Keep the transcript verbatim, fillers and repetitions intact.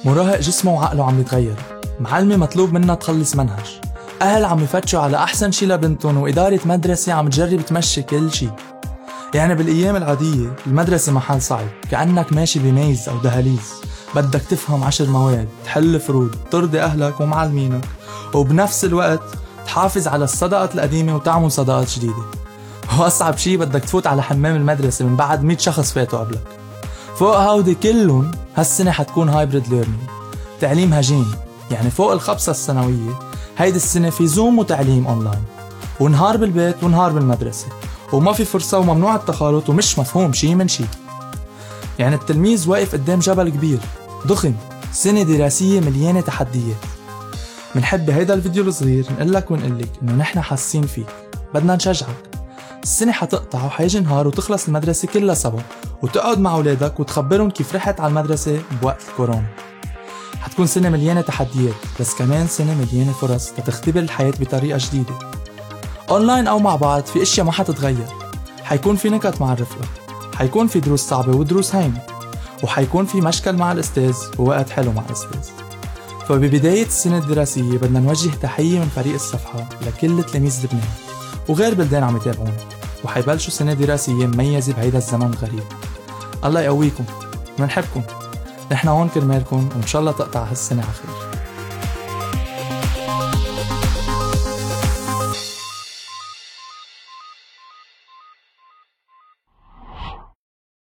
مراهق جسمه وعقله عم يتغير، معلمة مطلوب منها تخلص منهج، أهل عم يفتشوا على أحسن شي لبنتهم، وإدارة مدرسة عم تجرب تمشي كل شي. يعني بالأيام العادية المدرسة محل صعب، كأنك ماشي بميز أو دهاليز، بدك تفهم عشر مواد، تحل فروض، ترضي أهلك ومعلمينك، وبنفس الوقت تحافظ على الصداقات القديمة وتعمل صداقات جديدة. وأصعب شي بدك تفوت على حمام المدرسة من بعد مية شخص فاتوا قبلك. فوق هودي كلهم هالسنة حتكون هايبريد ليرنينج، تعليم هجين، يعني فوق الخبصة السنوية هيدي السنة في زوم وتعليم أونلاين، ونهار بالبيت ونهار بالمدرسة، وما في فرصة وممنوع التخالط ومش مفهوم شي من شي. يعني التلميذ واقف قدام جبل كبير ضخم، سنة دراسية مليانة تحديات. منحب بهيدا الفيديو الصغير نقلك ونقلك إنه نحن حاسين فيك، بدنا نشجعك. السنة حتقطع وحيجي نهار وتخلص المدرسة كلها سوا، وتقعد مع أولادك وتخبرهم كيف رحت على المدرسة بوقت الكورونا. حتكون سنة مليانة تحديات، بس كمان سنة مليانة فرص تختبر الحياة بطريقة جديدة. أونلاين أو مع بعض في اشياء ما حتتغير، حيكون في نكت معرف لك، حيكون في دروس صعبة ودروس هينة، وحيكون في مشكل مع الأستاذ ووقت حلو مع الأستاذ. فببداية السنة الدراسية بدنا نوجه تحية من فريق الصفحة لكل تلاميذ لبنان وغير بلدان عم يتابعونا، وحيبلشوا سنة دراسية مميزة بهيدا الزمن الغريب. الله يقويكم، منحبكم، نحن هون كرمالكم، وإن شاء الله تقطع هالسنة على خير.